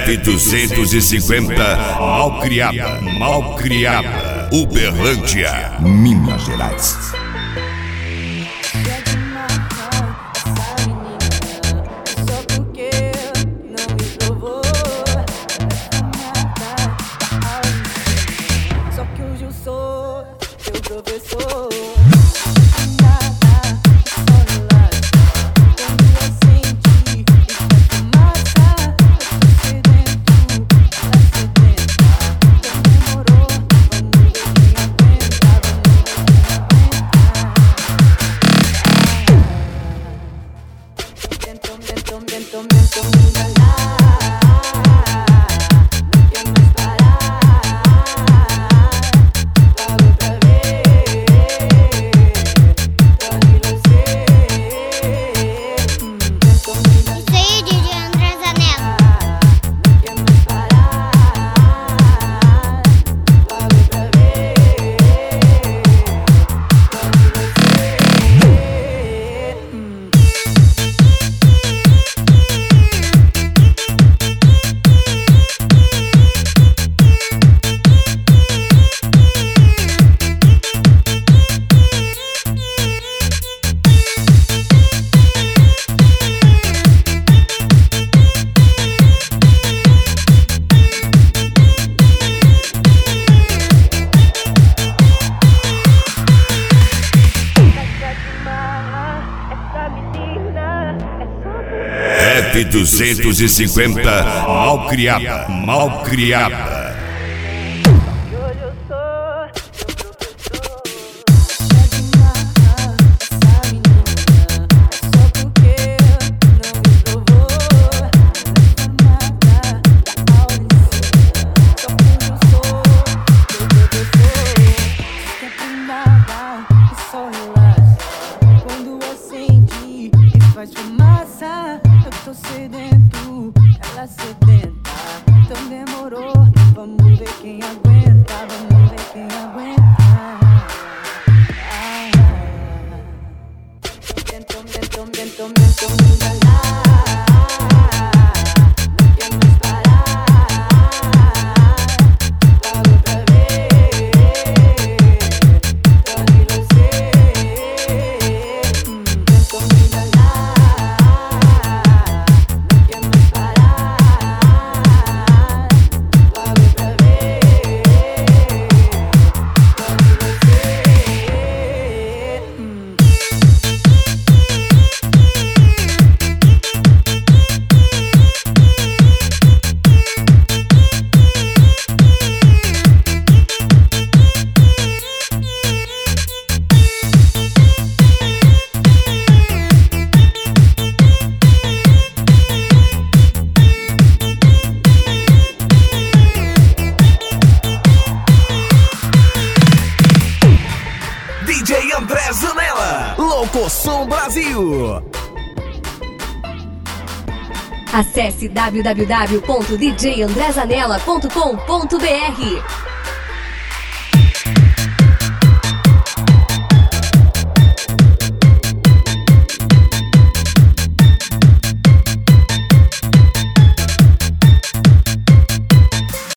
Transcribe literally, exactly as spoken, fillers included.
F duzentos e cinquenta, Malcriada, Malcriada, Uberlândia, Minas Gerais. F duzentos e cinquenta, Malcriada, Malcriada. Tô sedento, ela sedenta. Então demorou, vamos ver quem aguenta. Vamos ver quem aguenta. Ah, dentro, dentro, dentro, dentro, muda lá. Não quer mais parar. Falo pra ver, pra você. Dentro, muda lá. D J André Zanella, Locosom Brasil. Acesse w w w ponto d j andré zanella ponto com ponto b r.